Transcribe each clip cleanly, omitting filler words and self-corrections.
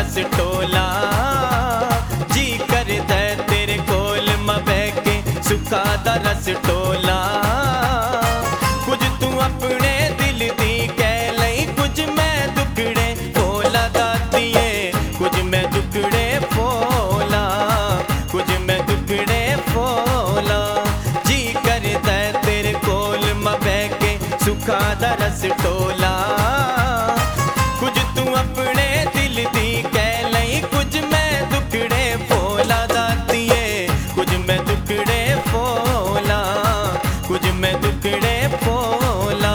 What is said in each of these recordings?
रस टोला जी करदा तेरे कोल मैं बह के सुखा दा रस टोला कुछ तू अपने दिल दी कह लई कुछ मैं दुखड़े फोला दातिए कुछ मैं दुखड़े फोला कुछ मैं दुखड़े फोला जी करदा तेरे कोल मैं बह के सुखा दा रस टोला कुछ तू अपने दिल दी कह लई कुछ मैं दुखड़े फोला दातिए कुछ मैं दुखड़े फोला कुछ मैं दुखड़े फोला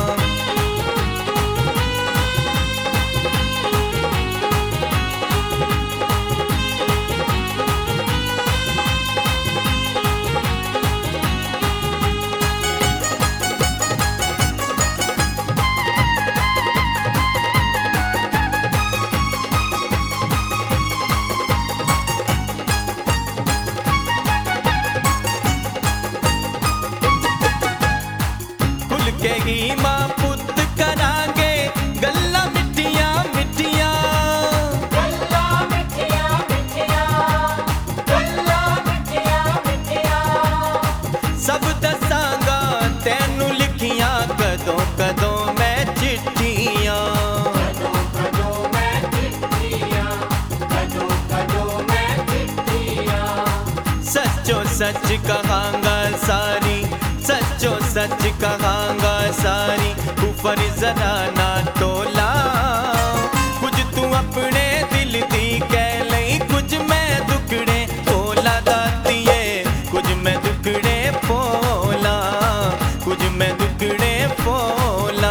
के ही मां पुत करांगे गल्ला मिठियां मिठियां गल्ला मिठियां मिठियां गल्ला मिठियां मिठियां सब दसांगा तैनू लिखियां कदों कदों मैं चिट्ठियां कदों कदों मैं चिट्ठियां कदों कदों मैं चिट्ठियां सच्चो सच कहांगा सारी सच्चो सच कहांगा सारी कुफर जरा ना तोला कुछ तू अपने दिल दी कह लई कुछ मैं दुखड़े फोला दातिए कुछ मैं दुखड़े फोला कुछ मैं दुखड़े फोला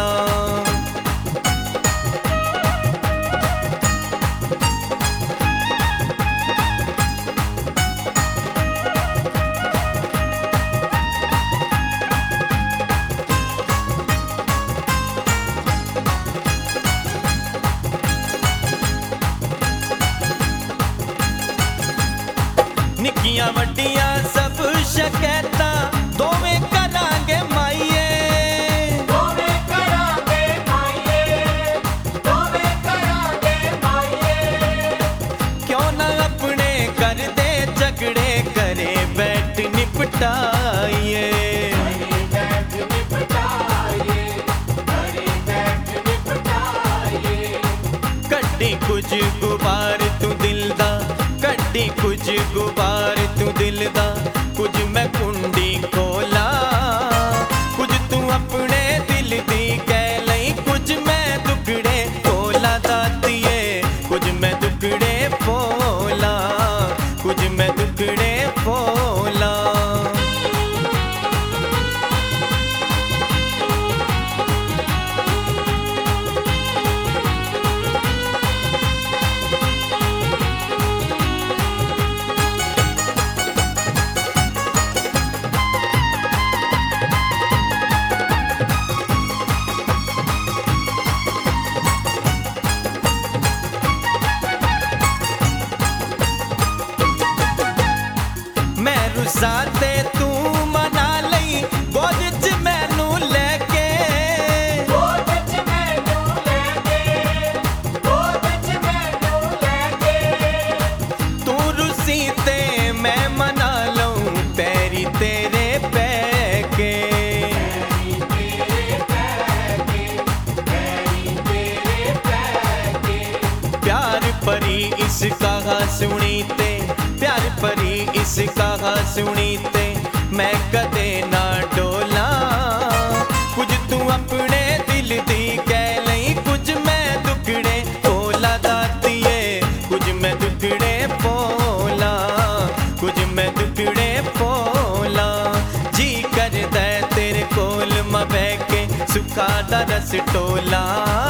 निक्कियां वड्डियां सब शकैतां दोवें करांगे माईए दोवें करांगे माईए दोवें करांगे माईए क्यों ना अपने कर दे झगड़े करे बैठ निपटाइए हरी बैठ निपटाइए हरी बैठ निपटाइए कड्डी कुछ गुबार तू दिल दा कड्डी कुछ गुबार तू दिल दा कुछ मैं कुंडी खोला कुछ तू अपने दिल दी कह लई कुछ मैं दुखड़े फोला दातिए कुछ मैं दुखड़े फोला कुछ मैं दुखड़े फोला मैं रुसाते तू मना लई गोद च मैनू लेके गोद च मैनू लेके गोद च मैनू लेके तू रुसी ते मैं मना लऊं पैरी तेरे पैके पैरी तेरे पैके पैरी तेरे पैके प्यार परी इस कहा सुनी ते प्यार परी इस कहा सुनी ते मैं कदे ना डोला कुछ तू अपने दिल दी कह लई कुछ मैं दुखड़े फोला दातिए कुछ मैं दुखड़े फोला कुछ मैं दुखड़े फोला जी करदा तेरे कोल मैं बह के सुखा दा रस टोला